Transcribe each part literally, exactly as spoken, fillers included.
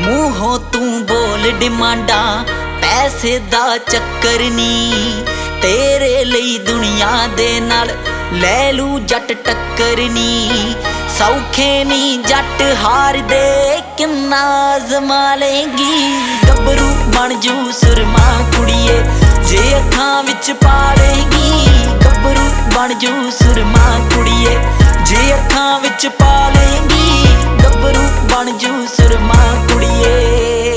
ਮੂੰਹੋਂ ਤੂੰ ਬੋਲ ਡਿਮਾਂਡਾ ਪੈਸੇ ਦਾ ਚੱਕਰ ਨੀ, ਤੇਰੇ ਲਈ ਦੁਨੀਆ ਦੇ ਨਾਲ ਲੈ ਲੂ ਜੱਟ ਟੱਕਰ ਨੀ। ਸੌਖੇ ਨੀ ਜੱਟ ਹਾਰਦੇ ਕਿੰਨਾ ਅਜ਼ਮਾ ਲੇਂਗੀ, ਗੱਭਰੂ ਬਣ ਜੂ ਸੁਰਮਾ ਕੁੜੀਏ ਜੇ ਅੱਖਾਂ ਵਿੱਚ ਪਾ ਲੇਂਗੀ। ਗੱਭਰੂ ਬਣ ਜੂ ਸੁਰਮਾ ਕੁੜੀਏ ਜੇ ਅੱਖਾਂ ਵਿੱਚ ਪਾ ਲੇਂਗੀ, ਗੱਭਰੂ ਬਣ ਜੂ ਸੁਰਮਾ ਕੁੜੀਏ।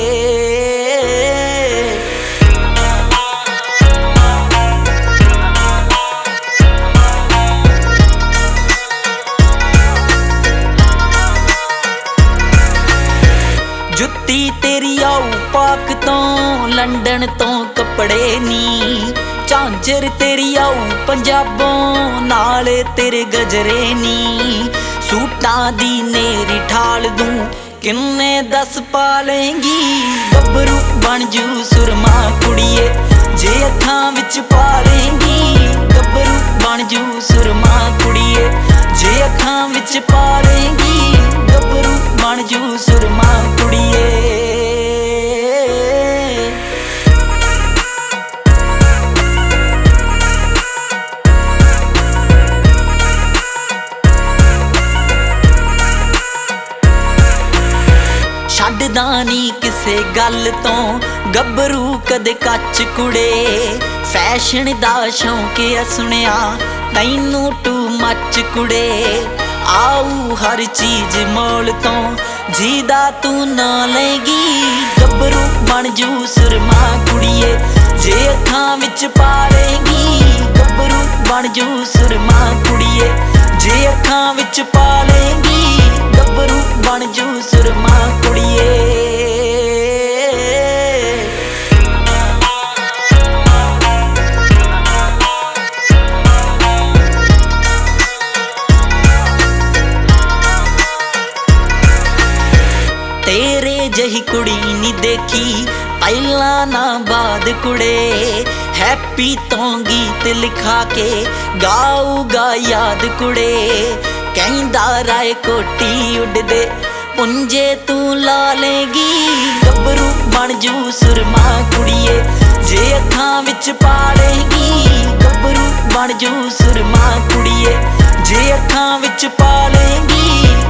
ਜੁੱਤੀ ਤੇਰੀ ਆਊ ਪਾਕ ਤੋਂ, ਲੰਡਨ ਤੋਂ ਕੱਪੜੇ ਨੀ, ਝਾਂਜਰ ਤੇਰੀ ਆਊ ਪੰਜਾਬੋਂ, ਨਾਲ ਤੇਰੇ ਗਜਰੇ ਨੀ। ਸੂਟਾਂ ਦੀ ਨੇਰੀ ਠਾਲ ਦੂੰ ਕਿੰਨੇ ਦਸ ਪਾ ਲੇਂਗੀ, ਗੱਭਰੂ ਬਣ ਜੂ ਸੁਰਮਾ ਕੁੜੀਏ ਜੇ ਅੱਖਾਂ ਵਿੱਚ ਪਾ ਲੇਂਗੀ। ਗੱਭਰੂ ਬਣ ਜੂ ਸੁਰਮਾ ਕੁੜੀਏ ਜੇ ਅੱਖਾਂ ਵਿੱਚ ਪਾ ਲੇਂਗੀ, ਗੱਭਰੂ ਬਣ ਜੂ ਸੁਰਮਾ ਕੁੜੀਏ। ਛੱਡਦਾ ਨੀ ਕਿਸੇ ਗੱਲ ਤੋਂ ਗੱਭਰੂ ਕਦੇ ਕੱਚ ਕੁੜੇ, ਫੈਸ਼ਨ ਦਾ ਸ਼ੌਂਕ ਆ ਸੁਣਿਆ ਤੈਨੂੰ ਟੂ ਮੱਚ ਕੁੜੇ। ਆਊ ਹਰ ਚੀਜ਼ ਮੋਲ ਤੋਂ ਜਿਹਦਾ ਤੂੰ ਨਾ ਲਏਗੀ, ਗੱਭਰੂ ਬਣ ਜੂ ਸੁਰਮਾ ਕੁੜੀਏ ਜੇ ਅੱਖਾਂ ਵਿੱਚ ਪਾ ਲੇਂਗੀ। ਗੱਭਰੂ ਬਣ ਜੂ ਸੁਰਮਾ ਕੁੜੀਏ ਜੇ ਅੱਖਾਂ ਵਿੱਚ ਪਾ ਲੇਂਗੀ, ਗੱਭਰੂ ਬਣ ਜੂ ਸੁਰਮਾ ਕੁੜੀਏ। ਤੇਰੇ ਜਹੀ ਕੁੜੀ ਨੀ ਦੇਖੀ ਪਹਿਲਾਂ ਨਾ ਬਾਦ ਕੁੜੇ, ਹੈਪੀ ਤੋਂ ਗੀਤ ਲਿਖਾ ਕੇ ਗਾਊਗਾ ਯਾਦ ਕੁੜੇ। ਕਹਿੰਦਾ ਰਾਏ ਕੋਟੀ ਉੱਡਦੇ ਪੁੰਜੇ ਤੂੰ ਲਾ ਲੇਂਗੀ, ਗੱਭਰੂ ਬਣ ਜੂ ਸੁਰਮਾ ਕੁੜੀਏ ਜੇ ਅੱਖਾਂ ਵਿੱਚ ਪਾ ਲੇਂਗੀ। ਗੱਭਰੂ ਬਣ ਜੂ ਸੁਰਮਾ ਕੁੜੀਏ ਜੇ ਅੱਖਾਂ ਵਿੱਚ ਪਾ ਲੇਂਗੀ,